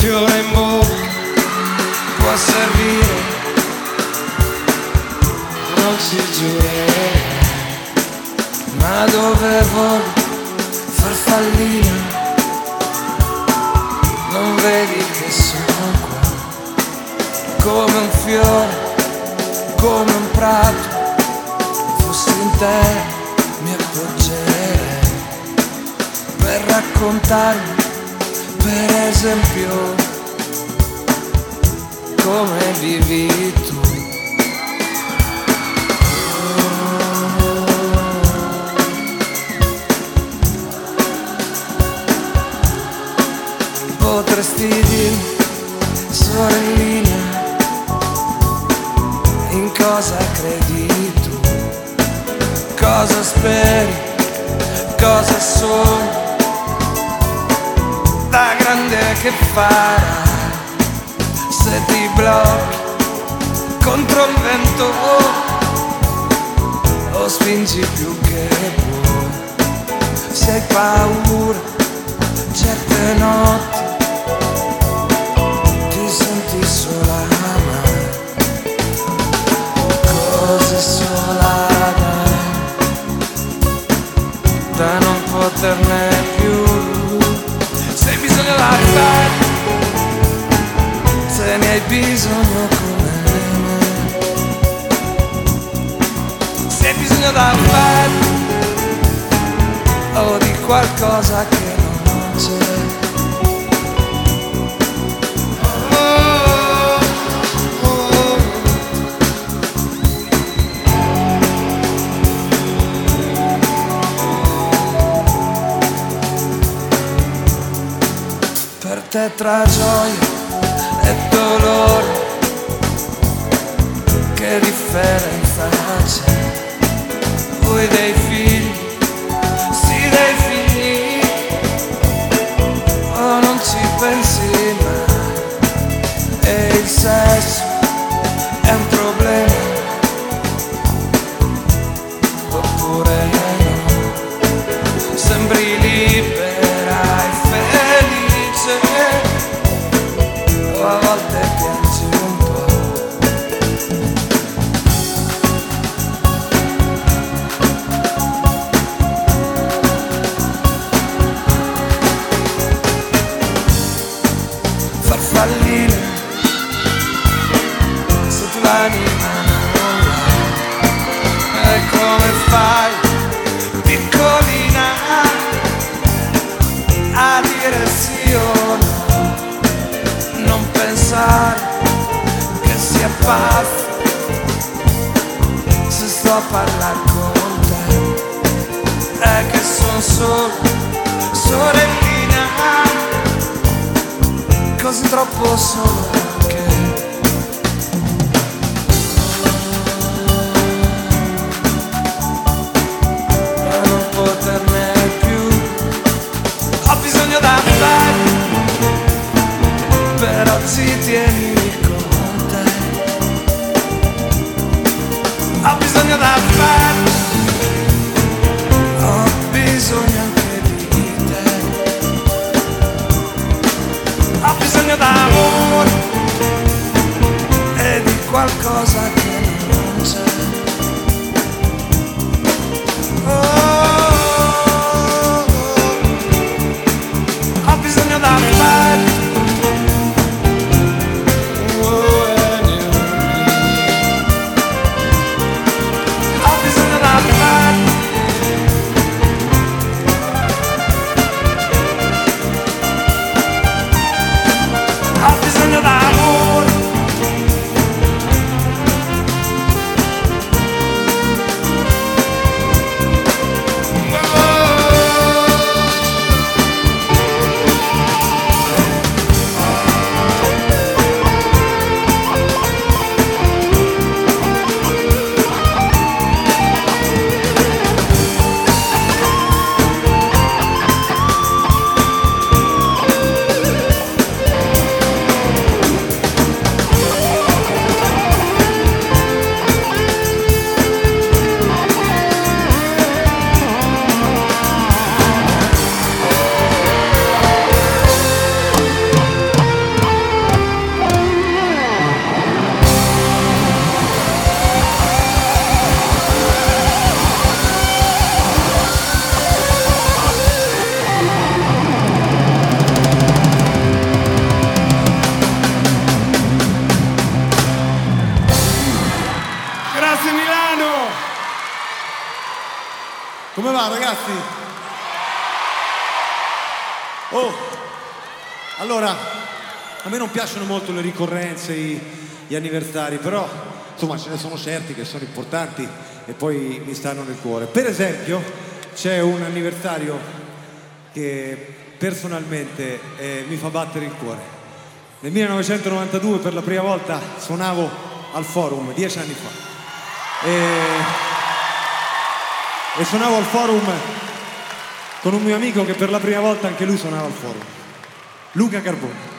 fiore in bocca può servire, non ci giurerei, ma dove voglio farfallina, non vedi che sono qua, come un fiore, come un prato, fossi in te mi appoggerei per raccontarmi, per esempio, come vivi tu. Potresti dirmi, sorellina, in cosa credi tu, cosa speri, cosa sogni, da grande che farai se ti blocchi contro il vento o spingi più che puoi, se hai paura certe notti ti senti sola, ma così sola da non poterne più. Se hai bisogno d'affetto, se ne hai bisogno come me, se hai bisogno d'affetto o di qualcosa che non c'è. Per te tra gioia e dolore, che differenza c'è? Vuoi dei figli, sì dei figli, o non ci pensi mai? E il sesso è un problema, oppure no? Sembri libera e felice, a volte piangi un po'. Farfallina, se tu l'anima non l'hai, e come fai, piccolina, a dire sì o no? Non pensare che sia pazzo se sto a parlare con te, è che son solo sorellina, così troppo solo che non poterne più. Ho bisogno d'affetto, però ci tieni con te. Ho bisogno d'affetto, ho bisogno anche di te. Ho bisogno d'amore e di qualcosa che non c'è. Ho bisogno d'affetto, ho bisogno d'affetto, ho bisogno d'amore Come va, ragazzi? Oh, allora, a me non piacciono molto le ricorrenze, gli anniversari, però insomma ce ne sono certi che sono importanti e poi mi stanno nel cuore. Per esempio, c'è un anniversario che personalmente mi fa battere il cuore. Nel 1992 per la prima volta suonavo al Forum, 10 anni fa. E suonavo al Forum con un mio amico che per la prima volta anche lui suonava al Forum, Luca Carbone.